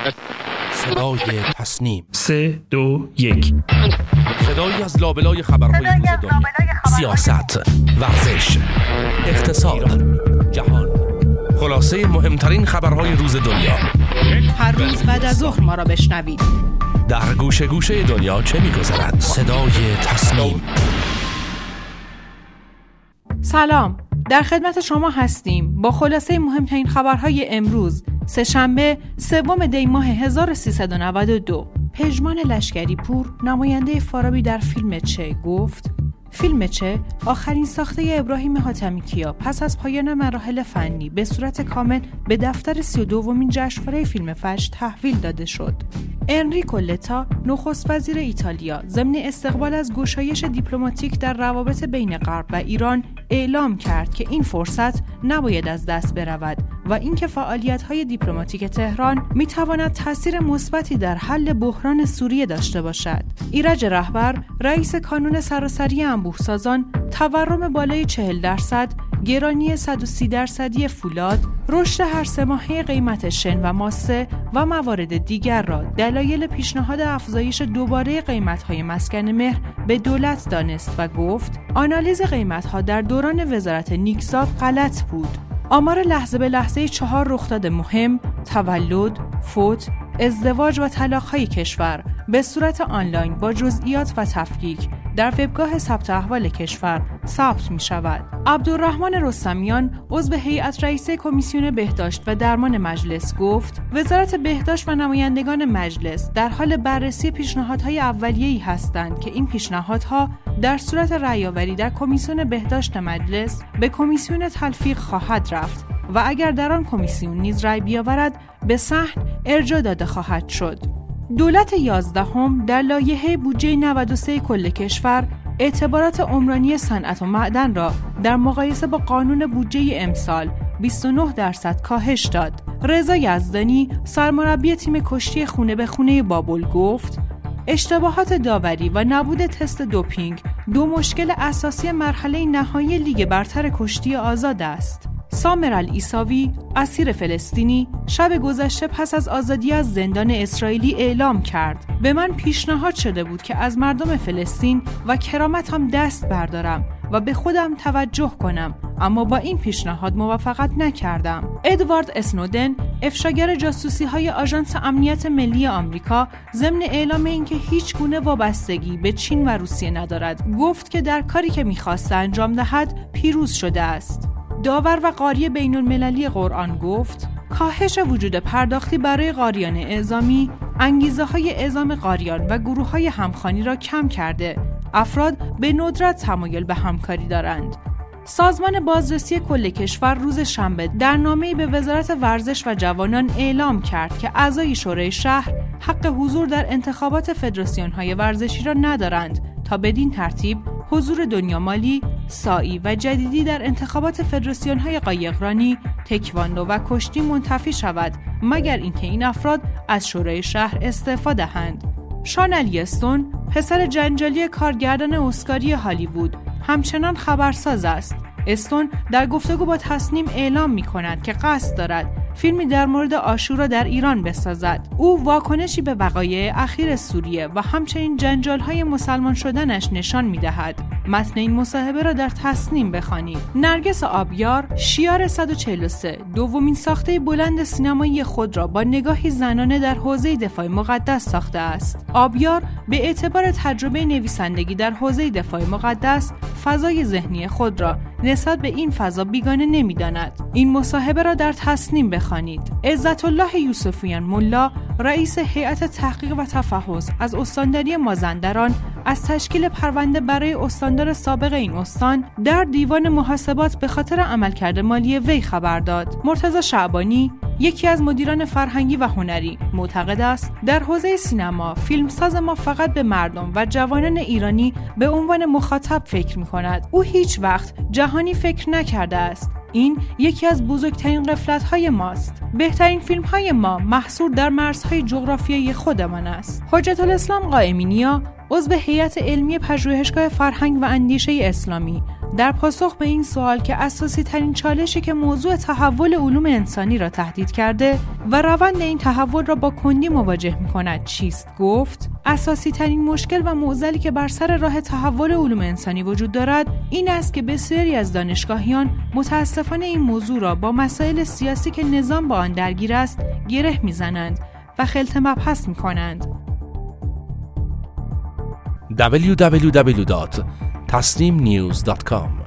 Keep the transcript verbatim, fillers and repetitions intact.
صدای تصنیم. سه دو یک. صدایی از لابلای خبرهای روز دنیا، سیاست، ورزش، اقتصاد، جهان، خلاصه مهمترین خبرهای روز دنیا. هر روز بعد از ظهر ما را بشنوید. در گوشه گوشه دنیا چه می‌گذرد؟ صدای تصنیم. سلام، در خدمت شما هستیم با خلاصه مهمترین خبرهای امروز سه‌شنبه سوم دی ماه هزار و سیصد و نود و دو. پژمان لشکری پور، نماینده فارابی در فیلم چه، گفت فیلم چه آخرین ساخته ابراهیم حاتمی‌کیا پس از پایان مراحل فنی به صورت کامل به دفتر سی و دومین جشنواره فیلم فجر تحویل داده شد. انریکو لتا، نخست وزیر ایتالیا، ضمن استقبال از گشایش دیپلماتیک در روابط بین غرب و ایران اعلام کرد که این فرصت نباید از دست برود و اینکه فعالیت‌های دیپلماتیک تهران می‌تواند تأثیر مثبتی در حل بحران سوریه داشته باشد. ایرج رهبر، رئیس کانون سراسری انبوه‌سازان، تورم بالای چهل درصد، گرانی صد و سی درصدی فولاد، رشد هر سه ماهه قیمت شن و ماسه و موارد دیگر را دلایل پیشنهاد افزایش دوباره قیمت‌های مسکن مهر به دولت دانست و گفت آنالیز قیمت‌ها در دوران وزارت نیکزاد غلط بود. آمار لحظه به لحظه چهار رخداد مهم، تولد، فوت، ازدواج و طلاق‌های کشور به صورت آنلاین با جزئیات و تفکیک در وبگاه ثبت احوال کشور ثبت می شود. عبدالرحمن رستمیان، عضو هیئت رئیسه کمیسیون بهداشت و درمان مجلس، گفت وزارت بهداشت و نمایندگان مجلس در حال بررسی پیشنهادهای اولیه‌ای هستند که این پیشنهادها در صورت رأی‌آوری در کمیسیون بهداشت مجلس به کمیسیون تلفیق خواهد رفت و اگر در آن کمیسیون نیز رأی بیاورد به صحن ارجاع داده خواهد شد. دولت یازدهم در لایحه بودجه نود و سه کل کشور اعتبارات عمرانی صنعت و معدن را در مقایسه با قانون بودجه امسال بیست و نه درصد کاهش داد. رضا یزدانی، سرمربی تیم کشتی خونه به خونه بابل، گفت اشتباهات داوری و نبود تست دوپینگ دو مشکل اساسی مرحله نهایی لیگ برتر کشتی آزاد است. سامر العیساوی، اسیر فلسطینی، شب گذشته پس از آزادی از زندان اسرائیلی اعلام کرد به من پیشنهاد شده بود که از مردم فلسطین و کرامتم دست بردارم و به خودم توجه کنم، اما با این پیشنهاد موافقت نکردم. ادوارد اسنودن، افشاگر جاسوسی‌های آژانس امنیت ملی آمریکا، ضمن اعلام اینکه هیچ گونه وابستگی به چین و روسیه ندارد، گفت که در کاری که می‌خواست انجام دهد پیروز شده است. داور و قاری بین المللی قرآن گفت کاهش وجود پرداختی برای قاریان اعزامی انگیزه های اعزام قاریان و گروه های همخوانی را کم کرده. افراد به ندرت تمایل به همکاری دارند. سازمان بازرسی کل کشور روز شنبه در نامه‌ای به وزارت ورزش و جوانان اعلام کرد که اعضای شورای شهر حق حضور در انتخابات فدراسیون‌های ورزشی را ندارند تا بدین ترتیب حضور دنیا مالی، سائی و جدیدی در انتخابات فدراسیون‌های قایقرانی، تکواندو و کشتی منتفی شود مگر اینکه این افراد از شورای شهر استعفا دهند. شان علی استون، پسر جنجالی کارگردان اسکاری هالیوود، همچنان خبرساز است. استون در گفتگو با تصنیم اعلام می‌کند که قصد دارد فیلمی در مورد عاشورا در ایران بسازد. او واکنشی به وقایع اخیر سوریه و همچنین جنجال‌های مسلمان شدنش نشان می‌دهد. متن این مصاحبه را در تصنیم بخوانید. نرگس آبیار، شیار صد و چهل و سه، دومین ساخته بلند سینمایی خود را با نگاهی زنانه در حوزه دفاع مقدس ساخته است. آبیار به اعتبار تجربه نویسندگی در حوزه دفاع مقدس، فضای ذهنی خود را نسبت به این فضا بیگانه نمی‌داند. این مصاحبه را در تصنیم بخوانید. عزت الله یوسفیان ملا، رئیس هیئت تحقیق و تفحص از استانداری مازندران، از تشکیل پرونده برای استاندار سابق این استان در دیوان محاسبات به خاطر عملکرد مالی وی خبر داد. مرتضی شعبانی، یکی از مدیران فرهنگی و هنری، معتقد است در حوزه سینما فیلمساز ما فقط به مردم و جوانان ایرانی به عنوان مخاطب فکر می‌کند. او هیچ وقت جهانی فکر نکرده است. این یکی از بزرگترین غفلت‌های ماست. بهترین فیلم‌های ما محصور در مرزهای جغرافیایی خودمان است. حجت الاسلام قائمینیا، عضو هیئت علمی پژوهشگاه فرهنگ و اندیشه اسلامی، در پاسخ به این سوال که اساسی ترین چالشی که موضوع تحول علوم انسانی را تهدید کرده و روند این تحول را با کندی مواجه می‌کند چیست، گفت: اساسی ترین مشکل و معضلی که بر سر راه تحول علوم انسانی وجود دارد این است که بسیاری از دانشگاهیان متاسفانه این موضوع را با مسائل سیاسی که نظام با آن درگیر است گره می‌زنند و خلط مبحث می‌کنند. دبلیو دبلیو دبلیو دات تصنیم نیوز دات کام